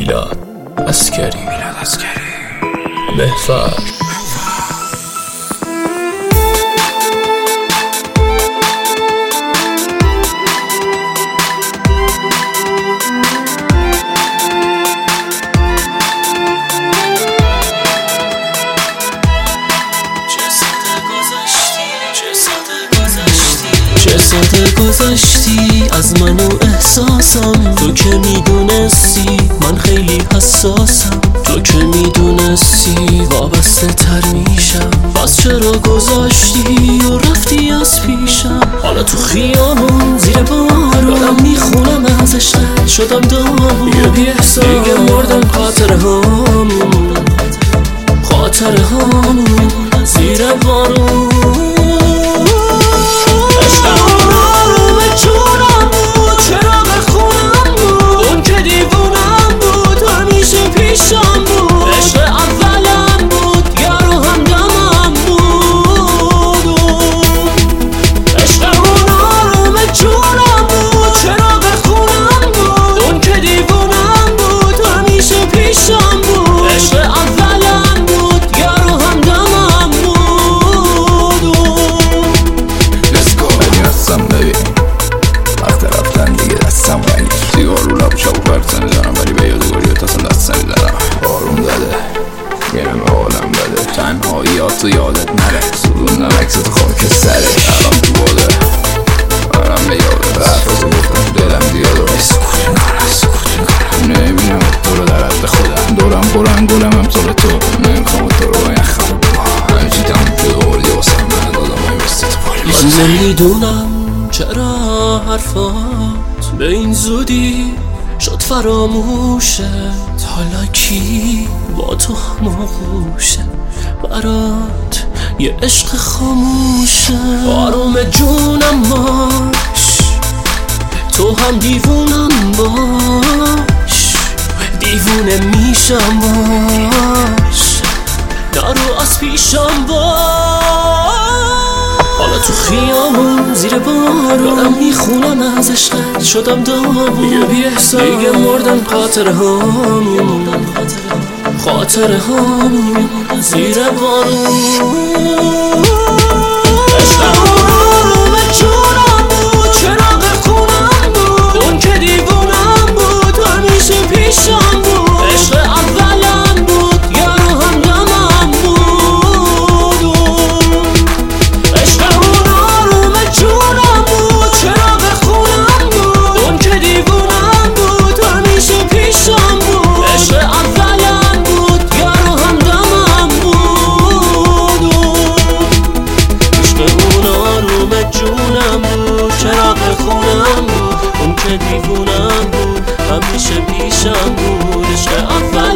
میلاد عسکری محفر چه ساده گذشتی از من و احساسم. تو که میدونستی من خیلی حساسم. تو که میدونستی وابسته تر میشم. پس چرا گذاشتی و رفتی از پیشم؟ حالا تو خیابون زیر بارون دارم میخونم از عشقت شدم داغون. یه بی احساس دیگه مردم خاطره هامون زیر بارون. تو یادت نره سوزوندم عکس تو خاک سره. الان تو باده برم به یاده رفت تو گفتم دلم زیاده. سکوت میکنم نمیبینم تو رو در حد خودم. دورم برن گلم هم سال تو نمیخوام تو رو با یخم. همه چی تموم شد آوردی واسم من دادم های مثل تو پالی. من نمیدونم چرا حرفات به این زودی شد فراموشه. حالا کی با تو هماغوشه؟ برات یه عشق خاموشه. آروم جونم باش تو هم دیوونم باش. دیوونه میشم باش نرو از پیشم باش. حالا تو خیابون زیر بارون دارم میخونم از عشقت شدم داغون. یه بی احساس دیگه مردم خاطره هامون زیر بارون. عشقمون آروم جونم بود چراغ خونم بود. اون که دیوونم بود همیشه پیشم بود. عشق اولم بود یارو همدمم بود. عشقمون آروم جونم بود چراغ خونم بود. اون که دیوونم بود همیشه پیشم بود. عشق اولم بود یارو همدمم بود. عشقمون آروم جونم بود چراغ خونم بود. اون که دیوونم بود همیشه پیشم بود. عشق اول